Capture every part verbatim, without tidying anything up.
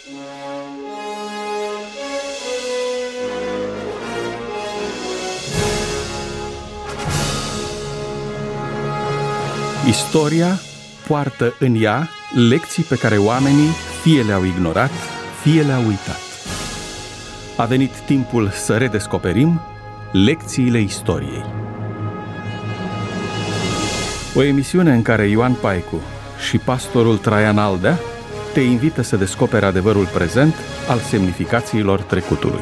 Istoria poartă în ea lecții pe care oamenii fie le-au ignorat, fie le-au uitat. A venit timpul să redescoperim lecțiile istoriei. O emisiune în care Ioan Paicu și pastorul Traian Aldea te invită să descoperi adevărul prezent al semnificațiilor trecutului.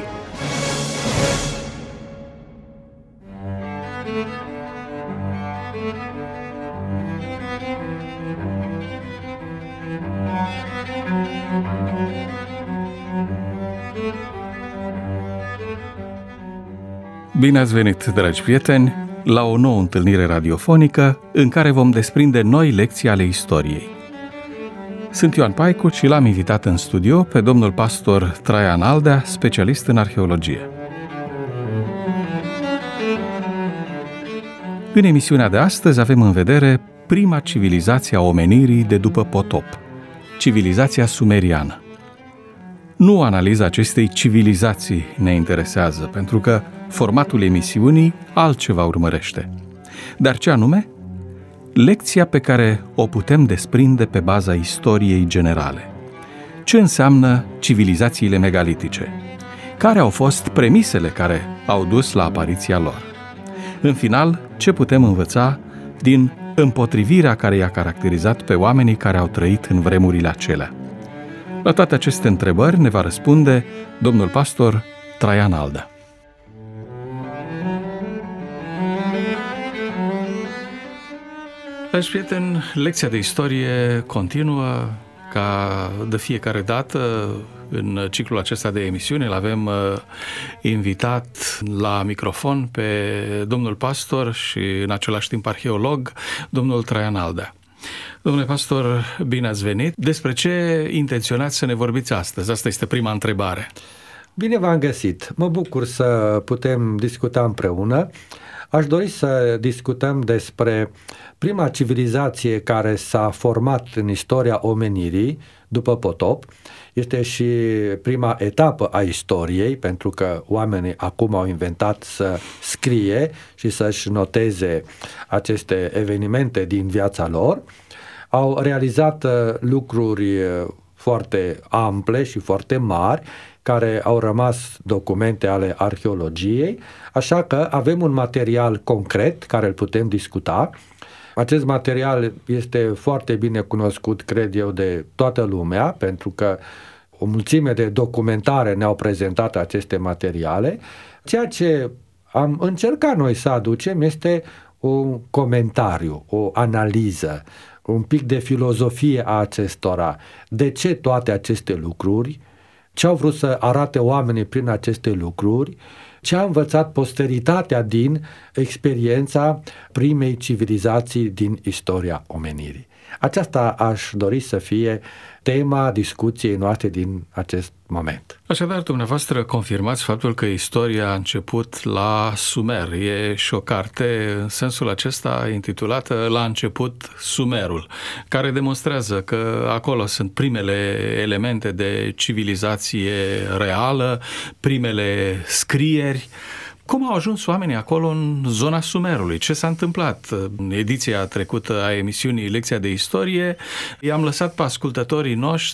Bine ați venit, dragi prieteni, la o nouă întâlnire radiofonică în care vom desprinde noi lecții ale istoriei. Sunt Ioan Paicu și l-am invitat în studio pe domnul pastor Traian Aldea, specialist în arheologie. În emisiunea de astăzi avem în vedere prima civilizație a omenirii de după potop, civilizația sumeriană. Nu analiza acestei civilizații ne interesează, pentru că formatul emisiunii altceva urmărește. Dar ce anume? Lecția pe care o putem desprinde pe baza istoriei generale. Ce înseamnă civilizațiile megalitice? Care au fost premisele care au dus la apariția lor? În final, ce putem învăța din împotrivirea care i-a caracterizat pe oamenii care au trăit în vremurile acelea? La toate aceste întrebări ne va răspunde domnul pastor Traian Aldea. Dragi prieteni, lecția de istorie continuă ca de fiecare dată în ciclul acesta de emisiune. L-avem invitat la microfon pe domnul pastor și în același timp arheolog, domnul Traian Aldea. Domnule pastor, bine ați venit. Despre ce intenționați să ne vorbiți astăzi? Asta este prima întrebare. Bine v-am găsit. Mă bucur să putem discuta împreună. Aș dori să discutăm despre prima civilizație care s-a format în istoria omenirii după potop. Este și prima etapă a istoriei, pentru că oamenii acum au inventat să scrie și să-și noteze aceste evenimente din viața lor. Au realizat lucruri foarte ample și foarte mari, care au rămas documente ale arheologiei, așa că avem un material concret care îl putem discuta. Acest material este foarte bine cunoscut, cred eu, de toată lumea, pentru că o mulțime de documentare ne-au prezentat aceste materiale. Ceea ce am încercat noi să aducem este un comentariu, o analiză, un pic de filozofie a acestora. De ce toate aceste lucruri? Ce au vrut să arate oamenii prin aceste lucruri? Ce a învățat posteritatea din experiența primei civilizații din istoria omenirii? Aceasta aș dori să fie tema discuției noastre din acest moment. Așadar, dumneavoastră confirmați faptul că istoria a început la Sumer. E și o carte în sensul acesta intitulată La început Sumerul, care demonstrează că acolo sunt primele elemente de civilizație reală, primele scrieri. Cum au ajuns oamenii acolo în zona Sumerului? Ce s-a întâmplat? În ediția trecută a emisiunii Lecția de Istorie i-am lăsat pe ascultătorii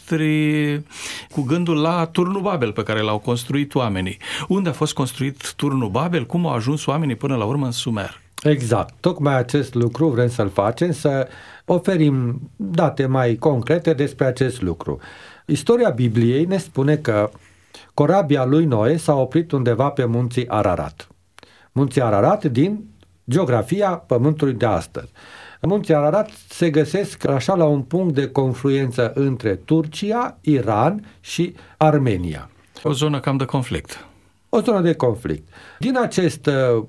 noștri cu gândul la Turnul Babel pe care l-au construit oamenii. Unde a fost construit Turnul Babel? Cum au ajuns oamenii până la urmă în Sumer? Exact. Tocmai acest lucru vrem să-l facem, să oferim date mai concrete despre acest lucru. Istoria Bibliei ne spune că corabia lui Noe s-a oprit undeva pe munții Ararat. Munții Ararat din geografia pământului de astăzi. Munții Ararat se găsesc așa la un punct de confluență între Turcia, Iran și Armenia. O zonă cam de conflict. O zonă de conflict. Din acest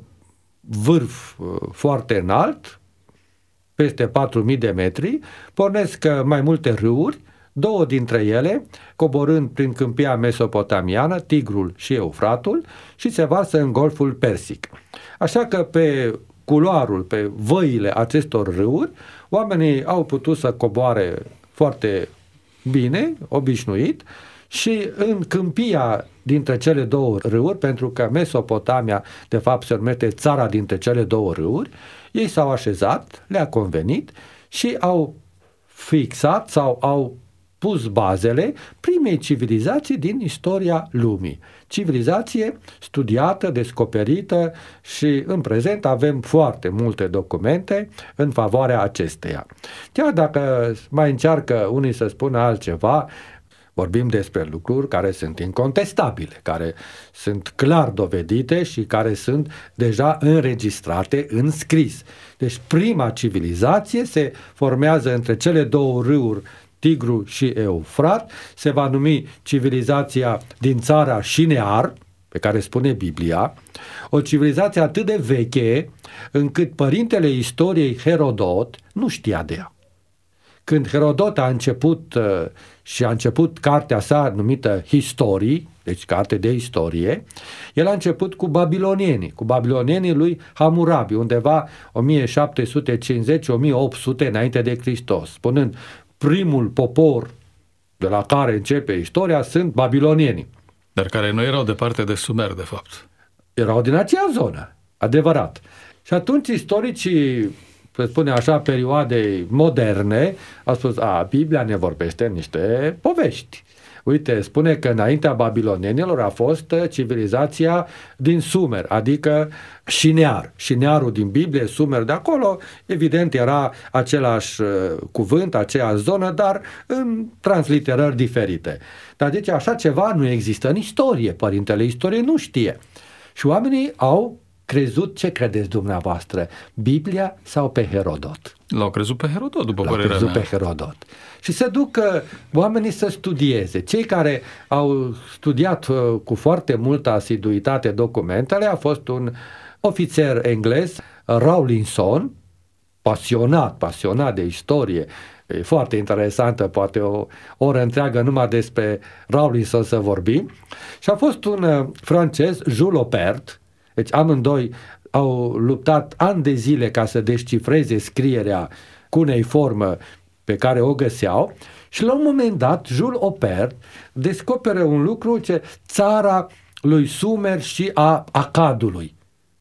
vârf foarte înalt, peste patru mii de metri, pornesc mai multe râuri. Două dintre ele, coborând prin câmpia mesopotamiană, Tigrul și Eufratul, și se varsă în Golful Persic. Așa că pe culoarul, pe văile acestor râuri, oamenii au putut să coboare foarte bine, obișnuit, și în câmpia dintre cele două râuri, pentru că Mesopotamia de fapt se numește țara dintre cele două râuri, ei s-au așezat, le-a convenit și au fixat sau au pus bazele primei civilizații din istoria lumii. Civilizație studiată, descoperită și în prezent avem foarte multe documente în favoarea acesteia. Chiar dacă mai încearcă unii să spună altceva, vorbim despre lucruri care sunt incontestabile, care sunt clar dovedite și care sunt deja înregistrate în scris. Deci prima civilizație se formează între cele două râuri, Tigru și Eufrat, se va numi civilizația din țara Șinear, pe care spune Biblia, o civilizație atât de veche încât părintele istoriei Herodot nu știa de ea. Când Herodot a început uh, și a început cartea sa numită Historii, deci carte de istorie, el a început cu babilonienii, cu babilonienii lui Hammurabi, undeva o mie șapte sute cincizeci - o mie opt sute înainte de Hristos, spunând primul popor de la care începe istoria sunt babilonienii. Dar care nu erau departe de Sumer, de fapt. Erau din acea zonă, adevărat. Și atunci istoricii, să spunem așa, perioadei moderne, au spus, a, Biblia ne vorbește niște povești. Uite, spune că înaintea babilonienilor a fost civilizația din Sumer, adică Șinear. Șinearul din Biblie, Sumer de acolo, evident era același cuvânt, aceeași zonă, dar în transliterări diferite. Dar deci așa ceva nu există în istorie, părintele istoriei nu știe. Și oamenii au crezut, ce credeți dumneavoastră, Biblia sau pe Herodot? L-au crezut pe Herodot, după L-au părerea crezut mea. pe Herodot. Și se duc oamenii să studieze. Cei care au studiat uh, cu foarte multă asiduitate documentele a fost un ofițer englez, Rawlinson, pasionat, pasionat de istorie, e foarte interesantă, poate o oră întreagă numai despre Rawlinson să vorbim, și a fost un uh, francez, Jules Oppert. Deci amândoi au luptat ani de zile ca să descifreze scrierea cuneiformă pe care o găseau și la un moment dat Jules Oppert descoperă un lucru, ce țara lui Sumer și a Acadului.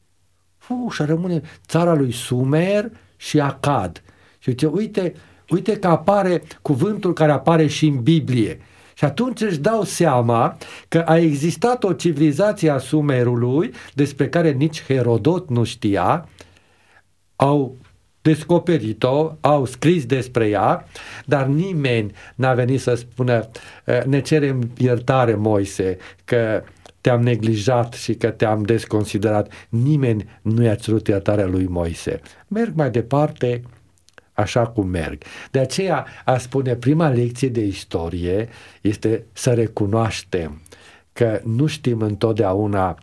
Uf, și rămâne țara lui Sumer și Acad. Și zice, uite, uite că apare cuvântul care apare și în Biblie. Și atunci își dau seama că a existat o civilizație a Sumerului despre care nici Herodot nu știa, au descoperit-o, au scris despre ea, dar nimeni n-a venit să spună, ne cerem iertare, Moise, că te-am neglijat și că te-am desconsiderat. Nimeni nu i-a cerut iertarea lui Moise. Merg mai departe așa cum merg. De aceea, a spune, prima lecție de istorie este să recunoaștem că nu știm întotdeauna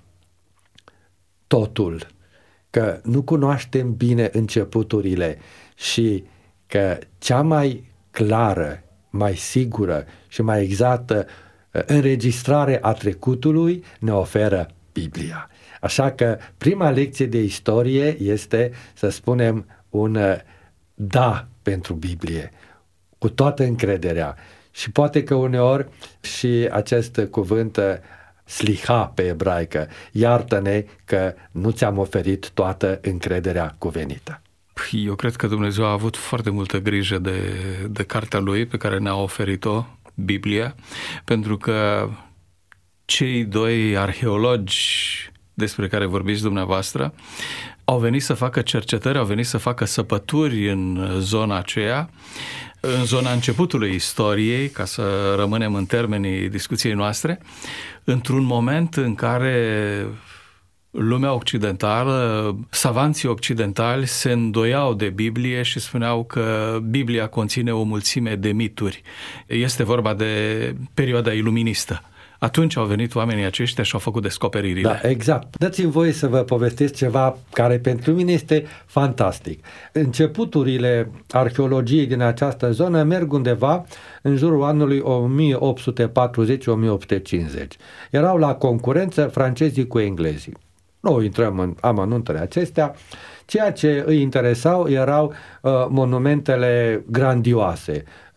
totul, că nu cunoaștem bine începuturile și că cea mai clară, mai sigură și mai exactă înregistrare a trecutului ne oferă Biblia. Așa că prima lecție de istorie este, să spunem, un da pentru Biblie, cu toată încrederea. Și poate că uneori și acest cuvânt sliha pe ebraică, iartă-ne că nu ți-am oferit toată încrederea cuvenită. Eu cred că Dumnezeu a avut foarte multă grijă de, de cartea Lui pe care ne-a oferit-o, Biblia, pentru că cei doi arheologi despre care vorbiți dumneavoastră au venit să facă cercetări, au venit să facă săpături în zona aceea, în zona începutului istoriei, ca să rămânem în termenii discuției noastre, într-un moment în care lumea occidentală, savanții occidentali se îndoiau de Biblie și spuneau că Biblia conține o mulțime de mituri. Este vorba de perioada iluministă. Atunci au venit oamenii aceștia și au făcut descoperirile. Da, exact. Dați-mi voie să vă povestesc ceva care pentru mine este fantastic. Începuturile arheologiei din această zonă merg undeva în jurul anului o mie opt sute patruzeci - o mie opt sute cincizeci. Erau la concurență francezii cu englezii. Nu intrăm în amănuntele acestea. Ceea ce îi interesau erau uh, monumentele grandioase.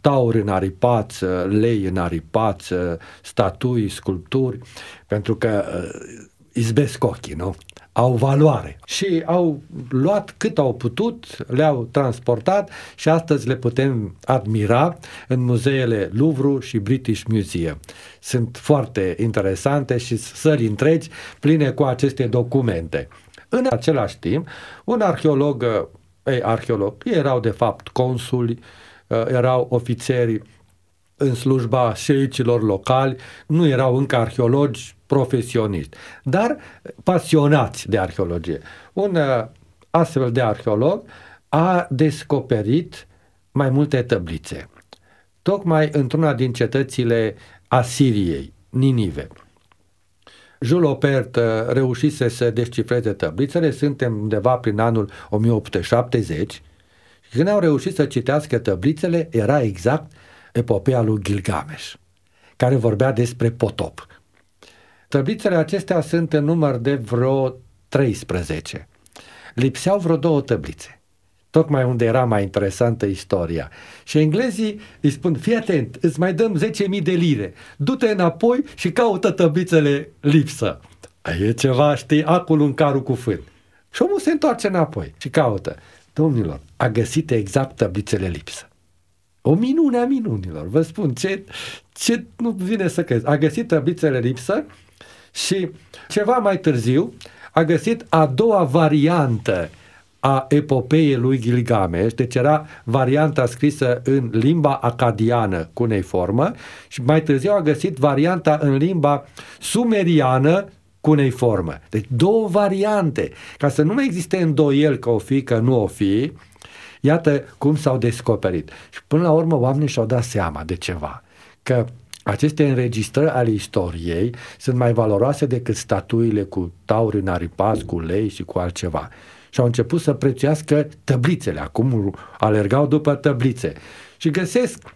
tauri înaripați, lei înaripați, statui, sculpturi, pentru că izbesc ochii, nu? Au valoare și au luat cât au putut, le-au transportat și astăzi le putem admira în muzeele Louvre și British Museum. Sunt foarte interesante și săli întregi pline cu aceste documente. În același timp, un arheolog, ei, arheolog, ei erau de fapt consuli, erau ofițeri în slujba șeicilor locali, nu erau încă arheologi profesioniști, dar pasionați de arheologie. Un astfel de arheolog a descoperit mai multe tăblițe, tocmai într-una din cetățile Asiriei, Ninive. Jules Opert reușise să descifreze tăblițele, suntem undeva prin anul o mie opt sute șaptezeci, și când au reușit să citească tăblițele, era exact epopeea lui Gilgamesh, care vorbea despre potop. Tăblițele acestea sunt în număr de vreo treisprezece. Lipseau vreo două tăblițe, tocmai unde era mai interesantă istoria. Și englezii îi spun, fii atent, îți mai dăm zece mii de lire, du-te înapoi și caută tăblițele lipsă. E ceva, știi, acul în carul cu fân. Și omul se întoarce înapoi și caută. Domnilor, a găsit exact tăblițele lipsă. O minune a minunilor, vă spun, ce, ce nu vine să crezi. A găsit tăblițele lipsă și ceva mai târziu a găsit a doua variantă a epopeei lui Gilgamesh, deci era varianta scrisă în limba acadiană cuneiformă și mai târziu a găsit varianta în limba sumeriană cuneiformă. Deci două variante, ca să nu mai existe îndoieli că o fi, că nu o fi. Iată cum s-au descoperit. Și până la urmă oamenii și-au dat seama de ceva, că aceste înregistrări ale istoriei sunt mai valoroase decât statuile cu tauri înaripați, cu lei și cu altceva. Și au început să prețuiască tăblițele, acum alergau după tăblițe. Și găsesc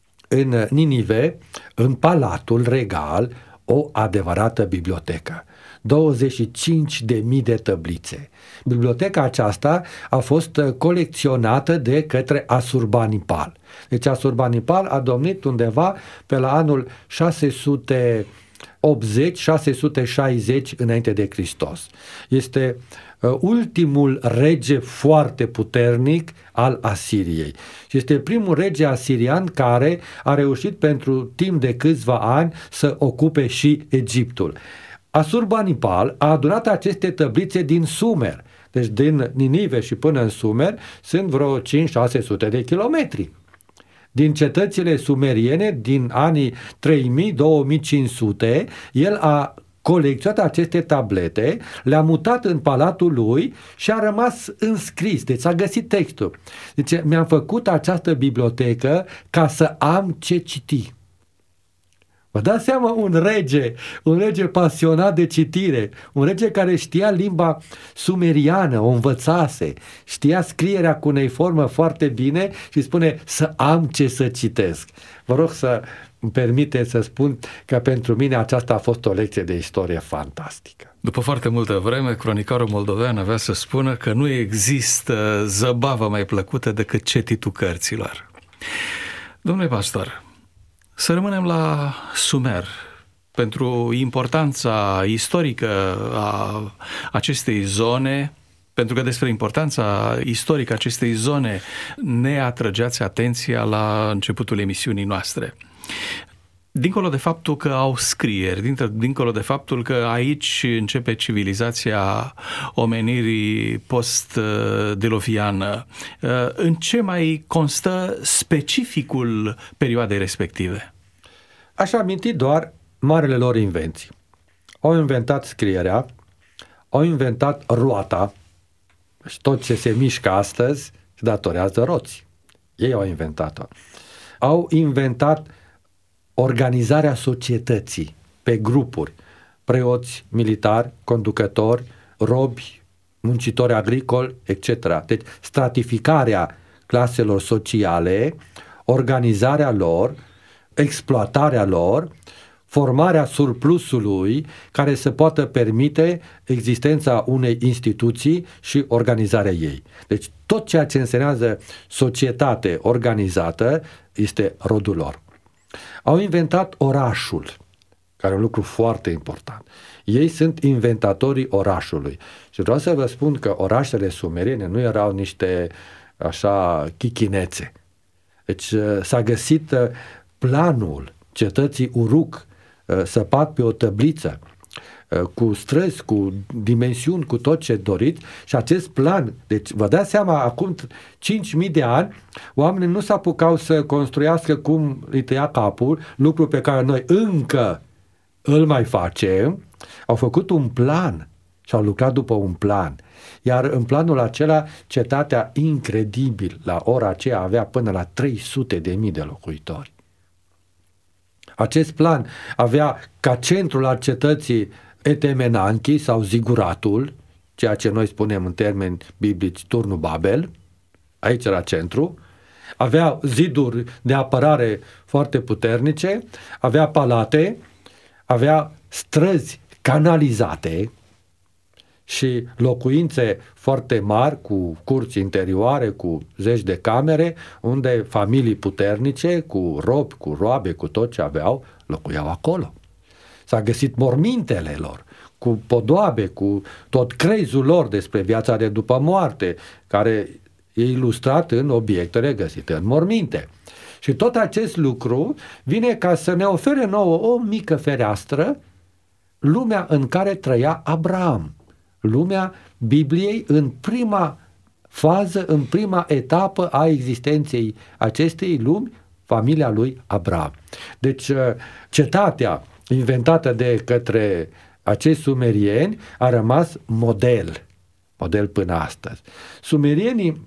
în Ninive, în palatul regal, o adevărată bibliotecă. douăzeci și cinci de mii de tăblițe. Biblioteca aceasta a fost colecționată de către Asurbanipal. Deci Asurbanipal a domnit undeva pe la anul șase sute optzeci șase sute șaizeci înainte de Hristos. Este uh, ultimul rege foarte puternic al Asiriei. Și este primul rege asirian care a reușit pentru timp de câțiva ani să ocupe și Egiptul. Asurbanipal a adunat aceste tăblițe din Sumer. Deci din Ninive și până în Sumer sunt vreo cinci șase sute de kilometri. Din cetățile sumeriene din anii trei mii - două mii cinci sute, el a colecționat aceste tablete, le-a mutat în palatul lui și a rămas înscris. Deci a găsit textul. Deci mi-am făcut această bibliotecă ca să am ce citi. Vă dați seama, un rege, un rege pasionat de citire, un rege care știa limba sumeriană, o învățase, știa scrierea cuneiformă foarte bine și spune să am ce să citesc. Vă rog să îmi permiteți să spun că pentru mine aceasta a fost o lecție de istorie fantastică. După foarte multă vreme, cronicarul moldovean avea să spună că nu există zăbavă mai plăcută decât cititul cărților. Domnule pastor, să rămânem la Sumer, pentru importanța istorică a acestei zone, pentru că despre importanța istorică a acestei zone ne atrăgeați atenția la începutul emisiunii noastre. Dincolo de faptul că au scrieri, dincolo de faptul că aici începe civilizația omenirii post-deloviană, în ce mai constă specificul perioadei respective? Aș aminti doar marele lor invenții. Au inventat scrierea, au inventat roata și tot ce se mișcă astăzi se datorează roții. Ei au inventat-o. Au inventat organizarea societății pe grupuri, preoți, militari, conducători, robi, muncitori agricoli, et cetera. Deci stratificarea claselor sociale, organizarea lor, exploatarea lor, formarea surplusului care să poată permite existența unei instituții și organizarea ei. Deci tot ceea ce însemnează societate organizată este rodul lor. Au inventat orașul, care e un lucru foarte important. Ei sunt inventatorii orașului. Și vreau să vă spun că orașele sumeriene nu erau niște așa chichinețe. Deci s-a găsit planul cetății Uruk, săpat pe o tăbliță, cu străzi, cu dimensiuni, cu tot ce doriți, și acest plan, deci vă dați seama, acum cinci mii de ani, oamenii nu s-apucau să construiască cum îi tăia capul, lucru pe care noi încă îl mai facem. Au făcut un plan și au lucrat după un plan. Iar în planul acela, cetatea, incredibil, la ora aceea avea până la trei sute de mii de locuitori. Acest plan avea ca centrul al cetății Etemenanchi sau ziguratul, ceea ce noi spunem în termeni biblici turnul Babel, aici era centru, avea ziduri de apărare foarte puternice, avea palate, avea străzi canalizate și locuințe foarte mari cu curți interioare, cu zeci de camere, unde familii puternice, cu robi, cu roabe, cu tot ce aveau, locuiau acolo. S-a găsit mormintele lor, cu podoabe, cu tot crezul lor despre viața de după moarte, care e ilustrat în obiectele găsite în morminte. Și tot acest lucru vine ca să ne ofere nouă o mică fereastră, lumea în care trăia Abraham, lumea Bibliei în prima fază, în prima etapă a existenței acestei lumi, familia lui Abraham. Deci cetatea inventată de către acești sumerieni a rămas model, model până astăzi. Sumerienii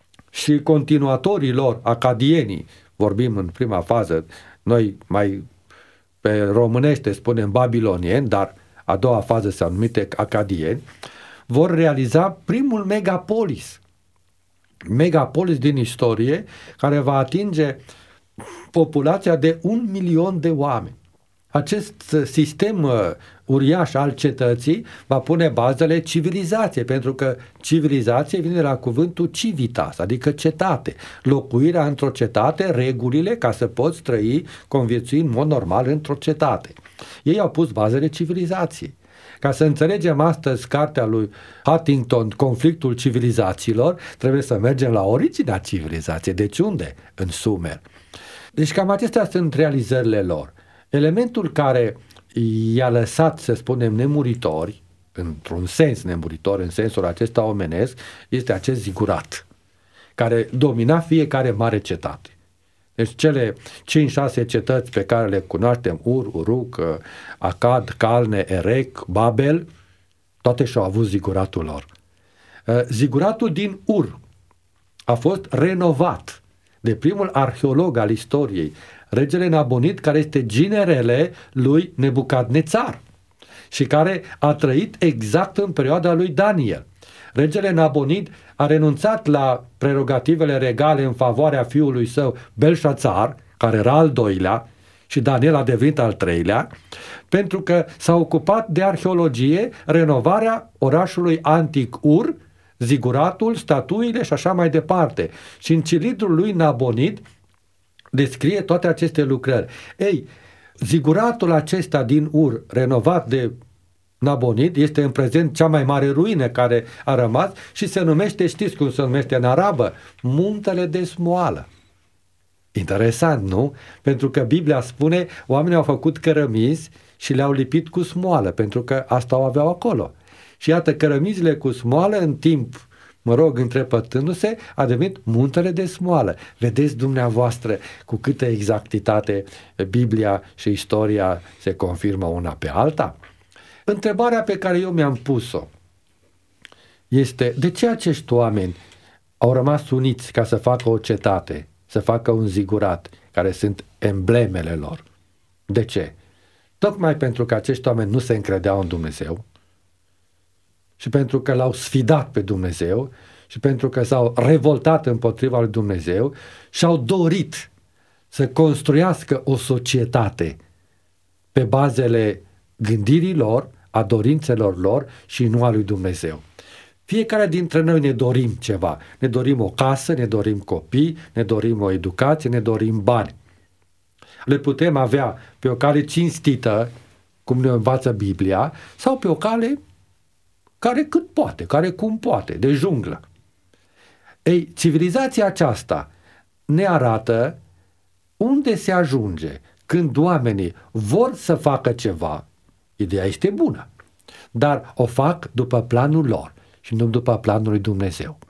și continuatorii lor, acadienii, vorbim în prima fază, noi mai pe românește spunem babilonieni, dar a doua fază s-au numite acadieni, vor realiza primul megapolis, megapolis din istorie, care va atinge populația de un milion de oameni. Acest sistem uh, uriaș al cetății va pune bazele civilizației, pentru că civilizație vine de la cuvântul civitas, adică cetate, locuirea într-o cetate, regulile ca să poți trăi, conviețui în mod normal într-o cetate. Ei au pus bazele civilizației. Ca să înțelegem astăzi cartea lui Huntington, Conflictul civilizațiilor, trebuie să mergem la originea civilizației. Deci unde? În Sumer. Deci cam acestea sunt realizările lor. Elementul care i-a lăsat, să spunem, nemuritori, într-un sens nemuritor, în sensul acesta omenesc, este acest zigurat, care domina fiecare mare cetate. Deci cele cinci șase cetăți pe care le cunoaștem, Ur, Uruk, Akkad, Calne, Erech, Babel, toate și-au avut ziguratul lor. Ziguratul din Ur a fost renovat de primul arheolog al istoriei, regele Nabonid, care este ginerele lui Nebucadnețar și care a trăit exact în perioada lui Daniel. Regele Nabonid a renunțat la prerogativele regale în favoarea fiului său Belșațar, care era al doilea, și Daniel a devenit al treilea, pentru că s-a ocupat de arheologie, renovarea orașului antic Ur, ziguratul, statuile și așa mai departe. Și în cilindrul lui Nabonid descrie toate aceste lucrări. Ei, ziguratul acesta din Ur, renovat de Nabonid, este în prezent cea mai mare ruină care a rămas și se numește, știți cum se numește în arabă? Muntele de Smoală. Interesant, nu? Pentru că Biblia spune, oamenii au făcut cărămizi și le-au lipit cu smoală, pentru că asta o aveau acolo. Și iată, cărămizile cu smoală, în timp, mă rog, întrepătându-se, a devenit muntele de smoală. Vedeți dumneavoastră cu câtă exactitate Biblia și istoria se confirmă una pe alta? Întrebarea pe care eu mi-am pus-o este, de ce acești oameni au rămas uniți ca să facă o cetate, să facă un zigurat, care sunt emblemele lor? De ce? Tocmai pentru că acești oameni nu se încredeau în Dumnezeu și pentru că l-au sfidat pe Dumnezeu și pentru că s-au revoltat împotriva lui Dumnezeu și au dorit să construiască o societate pe bazele gândirii lor, a dorințelor lor și nu a lui Dumnezeu. Fiecare dintre noi ne dorim ceva. Ne dorim o casă, ne dorim copii, ne dorim o educație, ne dorim bani. Le putem avea pe o cale cinstită, cum ne învață Biblia, sau pe o cale care cât poate, care cum poate, de junglă. Ei, civilizația aceasta ne arată unde se ajunge când oamenii vor să facă ceva. Ideea este bună, dar o fac după planul lor și nu după planul lui Dumnezeu.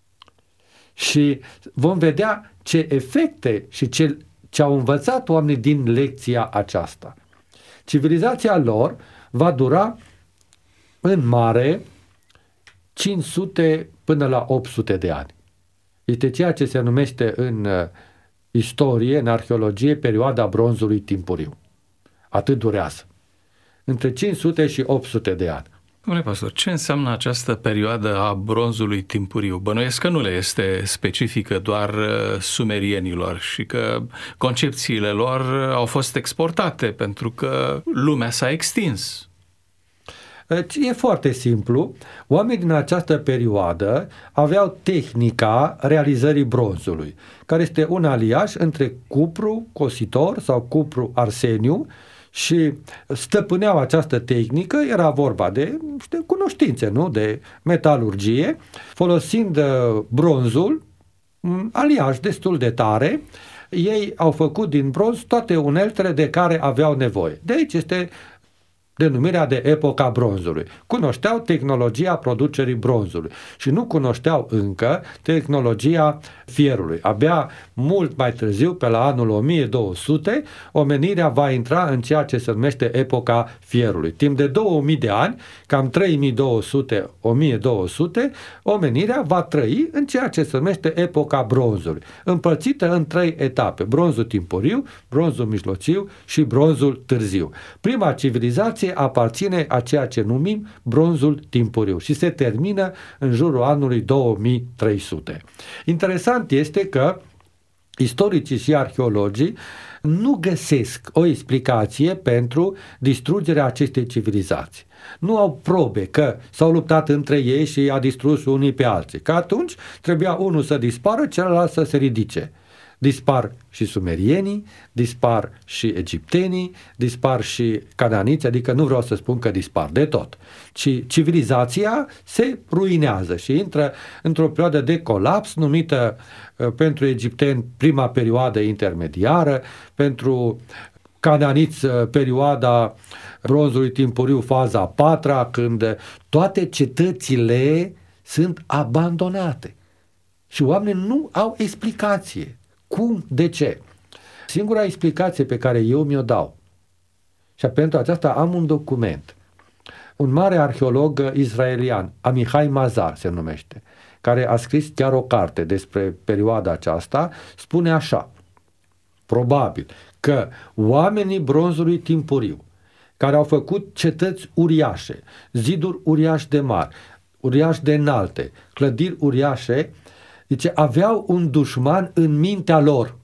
Și vom vedea ce efecte și ce, ce au învățat oamenii din lecția aceasta. Civilizația lor va dura în mare cinci sute până la opt sute de ani. Este ceea ce se numește în istorie, în arheologie, perioada bronzului timpuriu. Atât durează. Între cinci sute și opt sute de ani. Domnule pastor, ce înseamnă această perioadă a bronzului timpuriu? Bănuiesc că nu le este specifică doar sumerienilor și că concepțiile lor au fost exportate pentru că lumea s-a extins. E foarte simplu. Oamenii din această perioadă aveau tehnica realizării bronzului, care este un aliaj între cupru cositor sau cupru arseniu, și stăpâneau această tehnică. Era vorba de niște cunoștințe, nu? De metalurgie, folosind bronzul, un aliaj destul de tare. Ei au făcut din bronz toate uneltele de care aveau nevoie. De aici este denumirea de epoca bronzului. Cunoșteau tehnologia producerii bronzului și nu cunoșteau încă tehnologia fierului. Abia mult mai târziu, pe la anul o mie două sute, omenirea va intra în ceea ce se numește epoca fierului. Timp de două mii de ani, cam trei mii două sute - o mie două sute, omenirea va trăi în ceea ce se numește epoca bronzului, împărțită în trei etape: bronzul timpuriu, bronzul mijlociu și bronzul târziu. Prima civilizație aparține a ceea ce numim bronzul timpuriu și se termină în jurul anului două mii trei sute. Interesant este că istoricii și arheologii nu găsesc o explicație pentru distrugerea acestei civilizații. Nu au probe că s-au luptat între ei și a distrus unii pe alții, că atunci trebuia unul să dispară, celălalt să se ridice. Dispar și sumerienii, dispar și egiptenii, dispar și cananiți, adică nu vreau să spun că dispar de tot, ci civilizația se ruinează și intră într-o perioadă de colaps numită pentru egipteni prima perioadă intermediară, pentru cananiți perioada bronzului timpuriu, faza a patra, când toate cetățile sunt abandonate și oamenii nu au explicație. Cum? De ce? Singura explicație pe care eu mi-o dau, și pentru aceasta am un document, un mare arheolog israelian, Amihai Mazar se numește, care a scris chiar o carte despre perioada aceasta, spune așa: probabil că oamenii bronzului timpuriu, care au făcut cetăți uriașe, ziduri uriașe de mari, uriașe de înalte, clădiri uriașe, zice, aveau un dușman în mintea lor.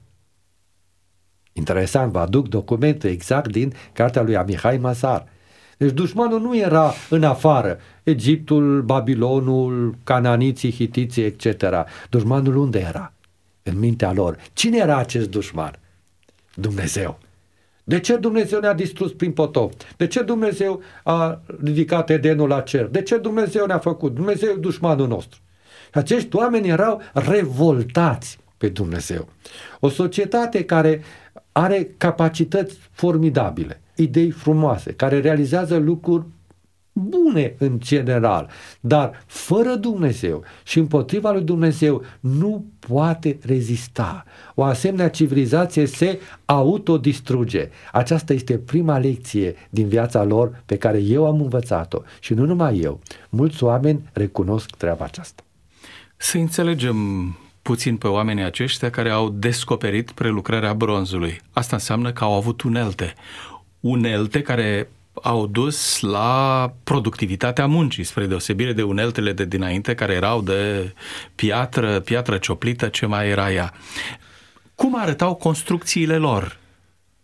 Interesant, vă aduc documentul exact din cartea lui Amihai Mazar. Deci dușmanul nu era în afară, Egiptul, Babilonul, cananiții, hitiții, et cetera. Dușmanul unde era? În mintea lor. Cine era acest dușman? Dumnezeu. De ce Dumnezeu ne-a distrus prin potop? De ce Dumnezeu a ridicat Edenul la cer? De ce Dumnezeu ne-a făcut? Dumnezeu e dușmanul nostru. Acești oameni erau revoltați pe Dumnezeu. O societate care are capacități formidabile, idei frumoase, care realizează lucruri bune în general, dar fără Dumnezeu și împotriva lui Dumnezeu nu poate rezista. O asemenea civilizație se autodistruge. Aceasta este prima lecție din viața lor pe care eu am învățat-o și nu numai eu. Mulți oameni recunosc treaba aceasta. Să înțelegem puțin pe oamenii aceștia care au descoperit prelucrarea bronzului. Asta înseamnă că au avut unelte. Unelte care au dus la productivitatea muncii, spre deosebire de uneltele de dinainte, care erau de piatră, piatră cioplită, ce mai era ea. Cum arătau construcțiile lor?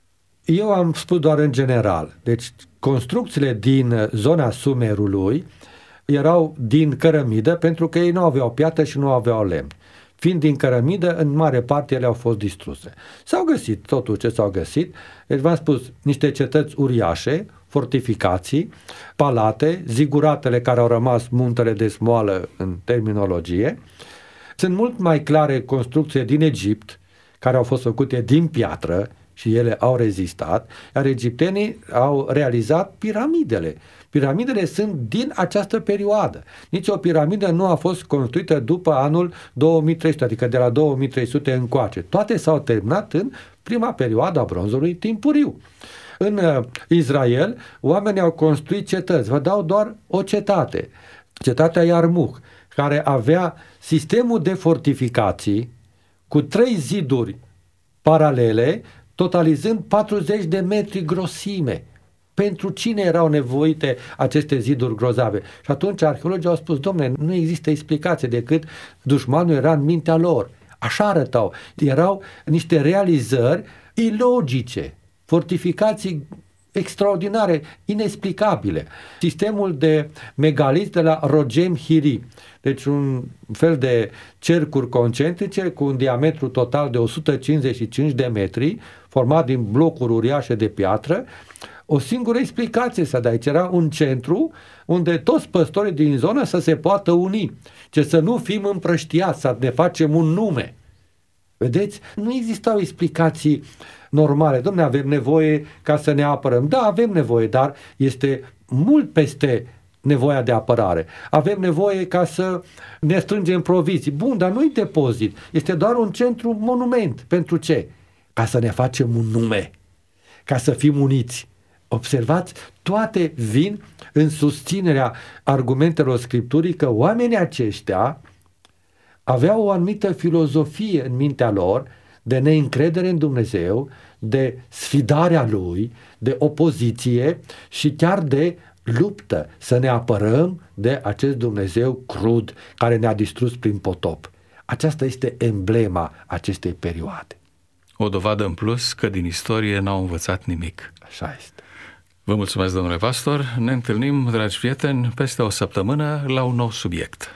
Eu am spus doar în general. Deci construcțiile din zona Sumerului erau din cărămidă pentru că ei nu aveau piatră și nu aveau lemn. Fiind din cărămidă, în mare parte ele au fost distruse. S-au găsit totul ce s-au găsit. Deci v-am spus, niște cetăți uriașe, fortificații, palate, ziguratele care au rămas muntele de smoală în terminologie. Sunt mult mai clare construcții din Egipt, care au fost făcute din piatră și ele au rezistat, iar egiptenii au realizat piramidele. Piramidele sunt din această perioadă. Nici o piramidă nu a fost construită după anul două mii trei sute, adică de la două mii trei sute încoace. Toate s-au terminat în prima perioadă a bronzului timpuriu. În Israel, oamenii au construit cetăți. Vă dau doar o cetate. Cetatea Iarmuch, care avea sistemul de fortificații cu trei ziduri paralele, totalizând patruzeci de metri grosime. Pentru cine erau nevoite aceste ziduri grozave? Și atunci arheologii au spus, dom'le, nu există explicație decât dușmanul era în mintea lor. Așa arătau. Erau niște realizări ilogice, fortificații extraordinare, inexplicabile. Sistemul de megaliți de la Rogem Hiri, deci un fel de cercuri concentrice cu un diametru total de o sută cincizeci și cinci de metri, format din blocuri uriașe de piatră. O singură explicație să dai, aici era un centru unde toți păstorii din zonă să se poată uni, ce să nu fim împrăștiați, să ne facem un nume. Vedeți? Nu existau explicații normale. Dom'le, avem nevoie ca să ne apărăm. Da, avem nevoie, dar este mult peste nevoia de apărare. Avem nevoie ca să ne strângem provizii. Bun, dar nu-i depozit. Este doar un centru monument. Pentru ce? Ca să ne facem un nume. Ca să fim uniți. Observați, toate vin în susținerea argumentelor Scripturii că oamenii aceștia aveau o anumită filozofie în mintea lor de neîncredere în Dumnezeu, de sfidarea Lui, de opoziție și chiar de luptă, să ne apărăm de acest Dumnezeu crud care ne-a distrus prin potop. Aceasta este emblema acestei perioade. O dovadă în plus că din istorie n-au învățat nimic. Așa este. Vă mulțumesc, domnule pastor. Ne întâlnim, dragi prieteni, peste o săptămână la un nou subiect.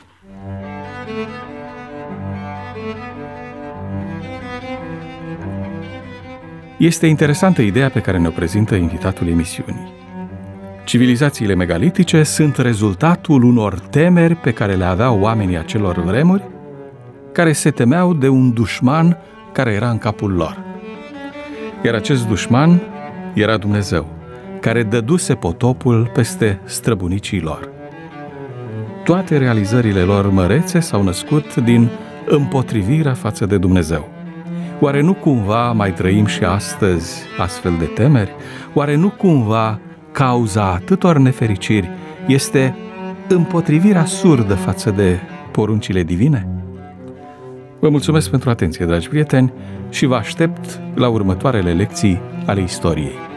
Este interesantă ideea pe care ne-o prezintă invitatul emisiunii. Civilizațiile megalitice sunt rezultatul unor temeri pe care le aveau oamenii acelor vremuri, care se temeau de un dușman care era în capul lor. Iar acest dușman era Dumnezeu, care dăduse potopul peste străbunicii lor. Toate realizările lor mărețe s-au născut din împotrivirea față de Dumnezeu. Oare nu cumva mai trăim și astăzi astfel de temeri? Oare nu cumva cauza atâtor nefericiri este împotrivirea surdă față de poruncile divine? Vă mulțumesc pentru atenție, dragi prieteni, și vă aștept la următoarele lecții ale istoriei.